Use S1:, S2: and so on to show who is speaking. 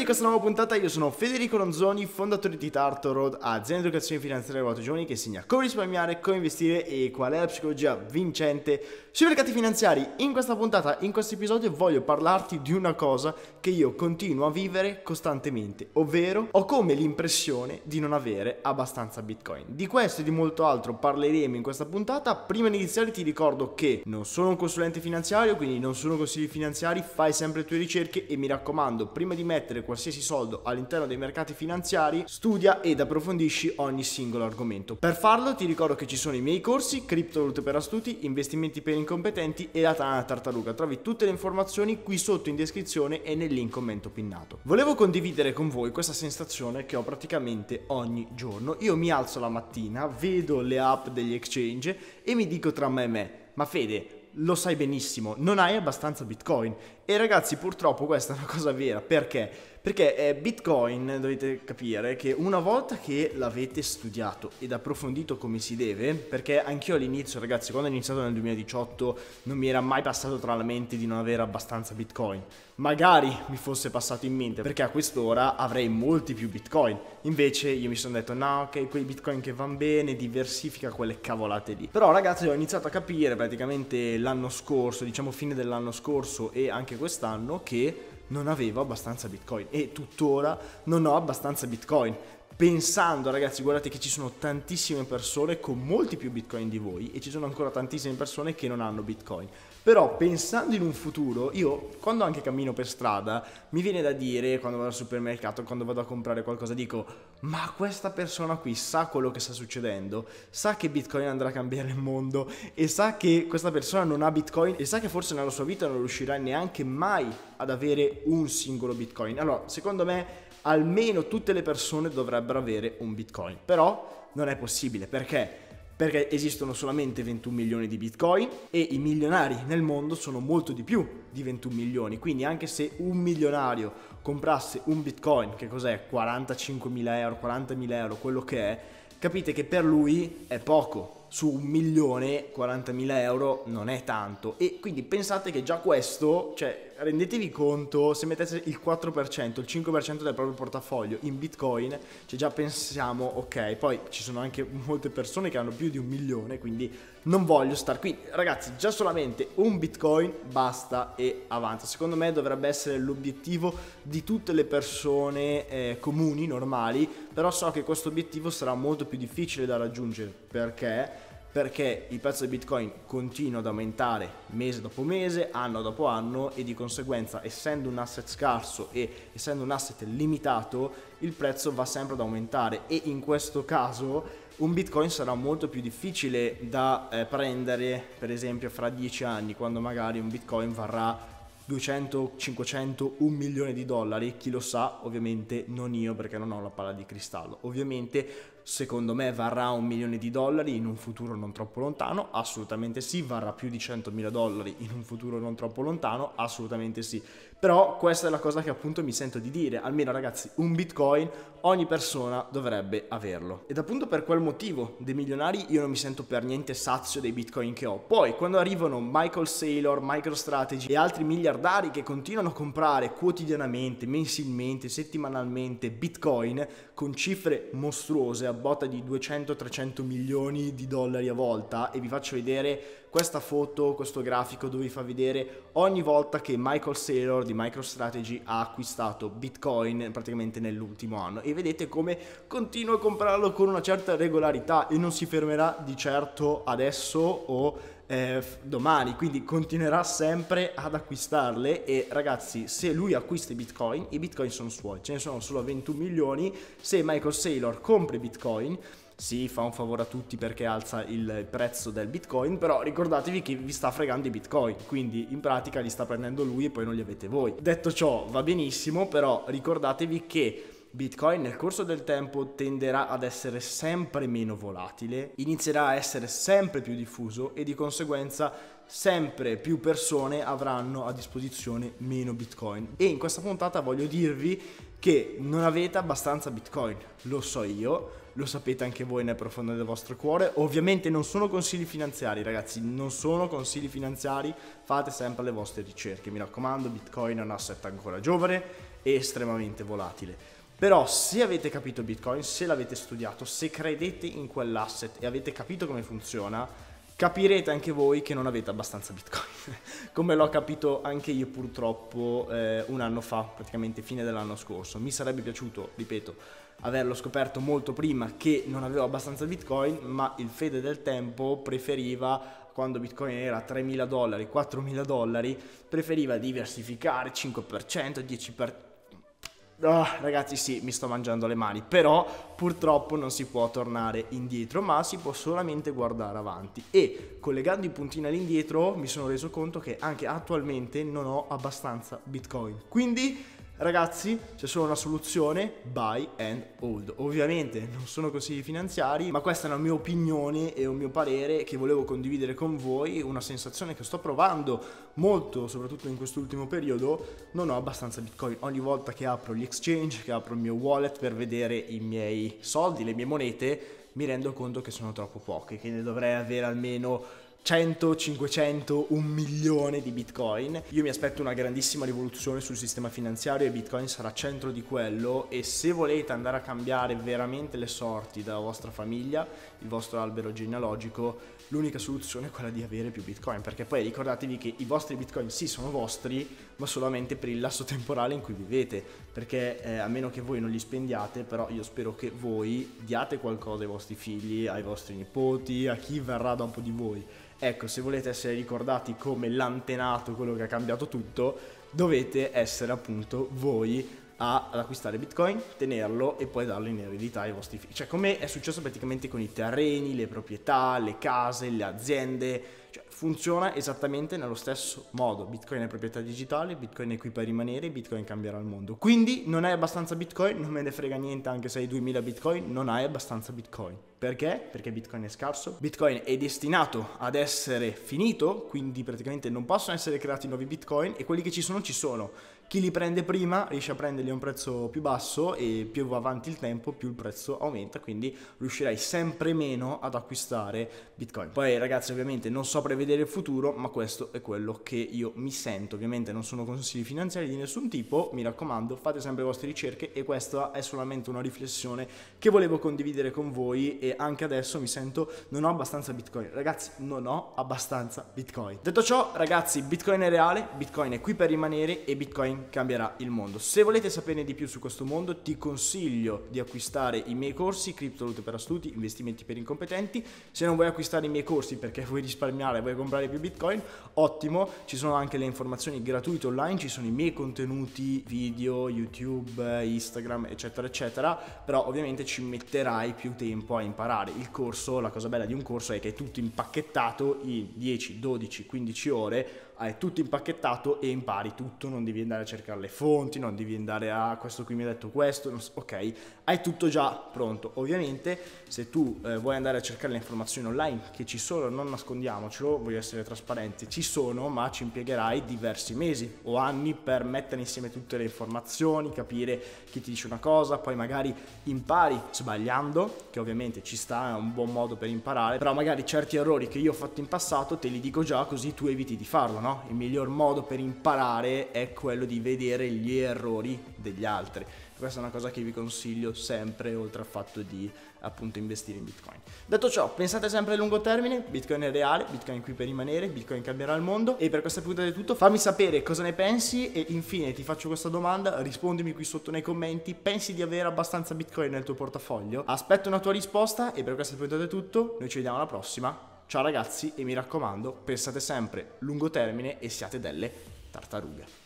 S1: Benvenuti in questa nuova puntata, io sono Federico Ronzoni, fondatore di Tarto Road, azienda di educazione finanziaria per giovani che insegna come risparmiare, come investire e qual è la psicologia vincente sui mercati finanziari. In questa puntata, in questo episodio voglio parlarti di una cosa che io continuo a vivere costantemente, ovvero ho come l'impressione di non avere abbastanza Bitcoin. Di questo e di molto altro parleremo in questa puntata. Prima di iniziare ti ricordo che non sono un consulente finanziario, quindi non sono consigli finanziari, fai sempre le tue ricerche e mi raccomando, prima di mettere qualsiasi soldo all'interno dei mercati finanziari, studia ed approfondisci ogni singolo argomento. Per farlo ti ricordo che ci sono i miei corsi, criptovalute per astuti, investimenti per incompetenti e la tana tartaruga. Trovi tutte le informazioni qui sotto in descrizione e nel link commento pinnato. Volevo condividere con voi questa sensazione che ho praticamente ogni giorno. Io mi alzo la mattina, vedo le app degli exchange e mi dico tra me e me: ma Fede, lo sai benissimo, non hai abbastanza Bitcoin. E ragazzi, purtroppo questa è una cosa vera. Perché? Perché Bitcoin, dovete capire che una volta che l'avete studiato ed approfondito come si deve, perché anch'io all'inizio, ragazzi, quando ho iniziato nel 2018 non mi era mai passato tra la mente di non avere abbastanza Bitcoin. Magari mi fosse passato in mente, perché a quest'ora avrei molti più Bitcoin. Invece io mi sono detto no, ok, quei Bitcoin che vanno bene, diversifica quelle cavolate lì. Però ragazzi, ho iniziato a capire praticamente l'anno scorso, diciamo fine dell'anno scorso e anche quest'anno, che non avevo abbastanza Bitcoin e tuttora non ho abbastanza Bitcoin. Pensando, ragazzi, guardate che ci sono tantissime persone con molti più Bitcoin di voi e ci sono ancora tantissime persone che non hanno Bitcoin. Però pensando in un futuro, io quando anche cammino per strada mi viene da dire, quando vado al supermercato, quando vado a comprare qualcosa, dico: ma questa persona qui sa quello che sta succedendo, sa che Bitcoin andrà a cambiare il mondo e sa che questa persona non ha Bitcoin e sa che forse nella sua vita non riuscirà neanche mai ad avere un singolo Bitcoin. Allora, secondo me almeno tutte le persone dovrebbero avere un Bitcoin, però non è possibile. Perché esistono solamente 21 milioni di Bitcoin e i milionari nel mondo sono molto di più di 21 milioni. Quindi anche se un milionario comprasse un Bitcoin, che cos'è? 45.000 euro, 40.000 euro, quello che è, capite che per lui è poco. Su 1 milione 40.000 euro non è tanto. E quindi pensate che già questo, cioè rendetevi conto, se mettete il 4%, il 5% del proprio portafoglio in Bitcoin, cioè già pensiamo ok. Poi ci sono anche molte persone che hanno più di 1 milione, quindi non voglio star qui. Ragazzi, già solamente un Bitcoin basta e avanza. Secondo me dovrebbe essere l'obiettivo di tutte le persone comuni, normali. Però so che questo obiettivo sarà molto più difficile da raggiungere. Perché il prezzo del Bitcoin continua ad aumentare mese dopo mese, anno dopo anno, e di conseguenza, essendo un asset scarso e essendo un asset limitato, il prezzo va sempre ad aumentare. E in questo caso un Bitcoin sarà molto più difficile da prendere, per esempio fra 10 anni, quando magari un Bitcoin varrà 200, 500, 1 milione di dollari. Chi lo sa, ovviamente non io, perché non ho la palla di cristallo. Ovviamente secondo me varrà 1 milione di dollari in un futuro non troppo lontano, assolutamente sì. Varrà più di 100.000 dollari in un futuro non troppo lontano, assolutamente sì. Però questa è la cosa che appunto mi sento di dire: almeno ragazzi, un Bitcoin ogni persona dovrebbe averlo. Ed appunto per quel motivo dei milionari io non mi sento per niente sazio dei Bitcoin che ho. Poi quando arrivano Michael Saylor, MicroStrategy e altri miliardari che continuano a comprare quotidianamente, mensilmente, settimanalmente Bitcoin con cifre mostruose a botta di 200-300 milioni di dollari a volta, e vi faccio vedere questa foto, questo grafico dove vi fa vedere ogni volta che Michael Saylor di MicroStrategy ha acquistato Bitcoin praticamente nell'ultimo anno, e vedete come continua a comprarlo con una certa regolarità e non si fermerà di certo adesso o domani, quindi continuerà sempre ad acquistarle. E ragazzi, se lui acquista i Bitcoin sono suoi, ce ne sono solo 21 milioni. Se Michael Saylor compra Bitcoin, sì, fa un favore a tutti perché alza il prezzo del Bitcoin, però ricordatevi che vi sta fregando i Bitcoin, quindi in pratica li sta prendendo lui e poi non li avete voi. Detto ciò, va benissimo, però ricordatevi che Bitcoin nel corso del tempo tenderà ad essere sempre meno volatile, inizierà a essere sempre più diffuso e di conseguenza sempre più persone avranno a disposizione meno Bitcoin. E in questa puntata voglio dirvi che non avete abbastanza Bitcoin, lo so io, lo sapete anche voi nel profondo del vostro cuore. Ovviamente non sono consigli finanziari, ragazzi, non sono consigli finanziari, fate sempre le vostre ricerche, mi raccomando. Bitcoin è un asset ancora giovane è estremamente volatile. Però se avete capito Bitcoin, se l'avete studiato, se credete in quell'asset e avete capito come funziona, capirete anche voi che non avete abbastanza Bitcoin. Come l'ho capito anche io purtroppo un anno fa, praticamente fine dell'anno scorso. Mi sarebbe piaciuto, ripeto, averlo scoperto molto prima che non avevo abbastanza Bitcoin, ma il fede del tempo preferiva, quando Bitcoin era $3.000, $4.000, preferiva diversificare 5%, 10%. Ragazzi, sì, mi sto mangiando le mani, però purtroppo non si può tornare indietro, ma si può solamente guardare avanti. E collegando i puntini all'indietro mi sono reso conto che anche attualmente non ho abbastanza Bitcoin. Quindi ragazzi, c'è solo una soluzione: buy and hold. Ovviamente non sono consigli finanziari, ma questa è una mia opinione e un mio parere che volevo condividere con voi, una sensazione che sto provando molto, soprattutto in quest'ultimo periodo. Non ho abbastanza Bitcoin. Ogni volta che apro gli exchange, che apro il mio wallet per vedere i miei soldi, le mie monete, mi rendo conto che sono troppo poche, che ne dovrei avere almeno 100, 500, 1.000.000 di Bitcoin. Io mi aspetto una grandissima rivoluzione sul sistema finanziario e Bitcoin sarà centro di quello, e se volete andare a cambiare veramente le sorti della vostra famiglia, il vostro albero genealogico, l'unica soluzione è quella di avere più Bitcoin, perché poi ricordatevi che i vostri Bitcoin sì sono vostri, ma solamente per il lasso temporale in cui vivete, perché a meno che voi non li spendiate, però io spero che voi diate qualcosa ai vostri figli, ai vostri nipoti, a chi verrà dopo di voi. Ecco, se volete essere ricordati come l'antenato, quello che ha cambiato tutto, dovete essere appunto voi ad acquistare Bitcoin, tenerlo e poi darlo in eredità ai vostri figli. Cioè, come è successo praticamente con i terreni, le proprietà, le case, le aziende. Cioè, funziona esattamente nello stesso modo. Bitcoin è proprietà digitale, Bitcoin è qui per rimanere, Bitcoin cambierà il mondo. Quindi non hai abbastanza Bitcoin, non me ne frega niente anche se hai 2000 Bitcoin, non hai abbastanza Bitcoin. Perché? Perché Bitcoin è scarso, Bitcoin è destinato ad essere finito, quindi praticamente non possono essere creati nuovi Bitcoin, e quelli che ci sono ci sono. Chi li prende prima riesce a prenderli a un prezzo più basso, e più va avanti il tempo più il prezzo aumenta, quindi riuscirai sempre meno ad acquistare Bitcoin. Poi ragazzi, ovviamente non so prevedere il futuro, ma questo è quello che io mi sento. Ovviamente non sono consigli finanziari di nessun tipo, mi raccomando, fate sempre le vostre ricerche, e questa è solamente una riflessione che volevo condividere con voi. E anche adesso mi sento non ho abbastanza Bitcoin. Ragazzi, non ho abbastanza Bitcoin. Detto ciò, ragazzi, Bitcoin è reale, Bitcoin è qui per rimanere e Bitcoin cambierà il mondo. Se volete saperne di più su questo mondo, ti consiglio di acquistare i miei corsi Criptovalute per astuti, investimenti per incompetenti. Se non vuoi acquistare i miei corsi perché vuoi risparmiare, vuoi comprare più Bitcoin, ottimo, ci sono anche le informazioni gratuite online, ci sono i miei contenuti video, YouTube, Instagram, eccetera eccetera. Però ovviamente ci metterai più tempo a imparare. Il corso, la cosa bella di un corso è che è tutto impacchettato in 10, 12, 15 ore, è tutto impacchettato e impari tutto, non devi andare a cercare le fonti, non devi andare a questo qui mi ha detto questo, ok, hai tutto già pronto. Ovviamente se tu vuoi andare a cercare le informazioni online, che ci sono, non nascondiamocelo, voglio essere trasparenti, ci sono, ma ci impiegherai diversi mesi o anni per mettere insieme tutte le informazioni, capire chi ti dice una cosa, poi magari impari sbagliando, che ovviamente ci sta, è un buon modo per imparare, però magari certi errori che io ho fatto in passato te li dico già, così tu eviti di farlo, no? Il miglior modo per imparare è quello di vedere gli errori degli altri. Questa è una cosa che vi consiglio sempre, oltre al fatto di appunto investire in Bitcoin. Detto ciò, pensate sempre a lungo termine, Bitcoin è reale, Bitcoin è qui per rimanere, Bitcoin cambierà il mondo. E per questa puntata è tutto, fammi sapere cosa ne pensi, e infine ti faccio questa domanda, rispondimi qui sotto nei commenti: pensi di avere abbastanza Bitcoin nel tuo portafoglio? Aspetto una tua risposta, e per questa puntata è tutto, noi ci vediamo alla prossima. Ciao ragazzi, e mi raccomando, pensate sempre lungo termine e siate delle tartarughe.